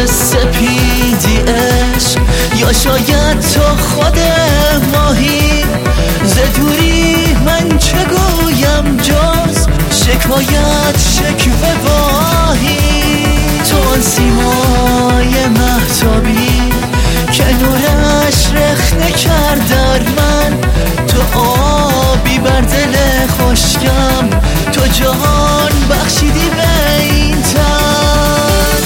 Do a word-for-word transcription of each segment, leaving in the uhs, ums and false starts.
سپیدی عشق، یا شاید تو خود ماهی. ز دوری من چه گویم جز شکایت شکوه واهی. تو آن سیمای مهتابی که نورش رخنه کرد در من، تو آبی بر دل خشکم، تو جهان بخشیدی به این تن.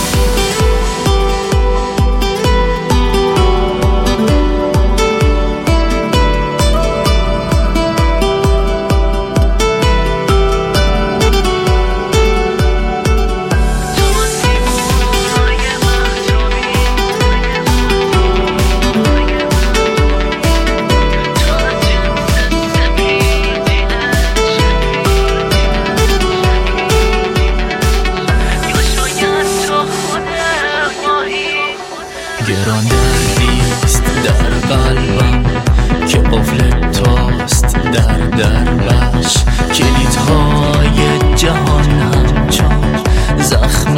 گران دردیست در قلبم که قفل توست در دربش. کلیدهای جهان همچون زخم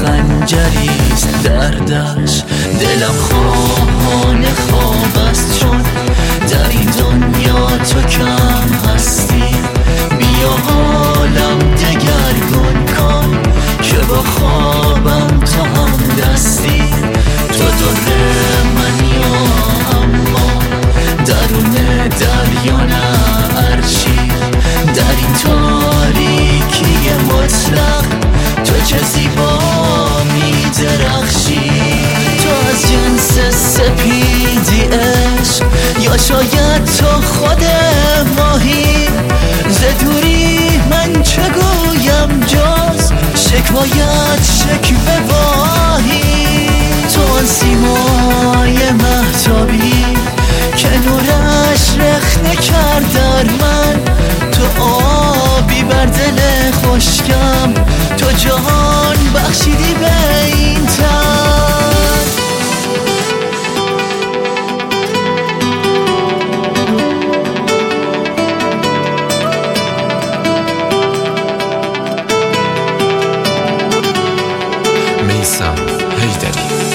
خنجریست دردش. دلم خواهان خواب است چون در این دنیا تو کم هستی. بیا حالم دگرگون کن که با خوابم تو هم دستی. تو در منی اما درون دریا نه عرشی. در این تاریکی مطلق تو چه زیبا می درخشی. تو از جنس سپیدی عشق، یا شاید تو خود ماهی. ز دوری من چه گویم جز شکایت شکوه واهی. تو آن سیمای مهتابی که نورش رخنه کرد در من، تو آبی بر دل خشکم، تو جهان بخشیدی به این تن. میثم حیدری.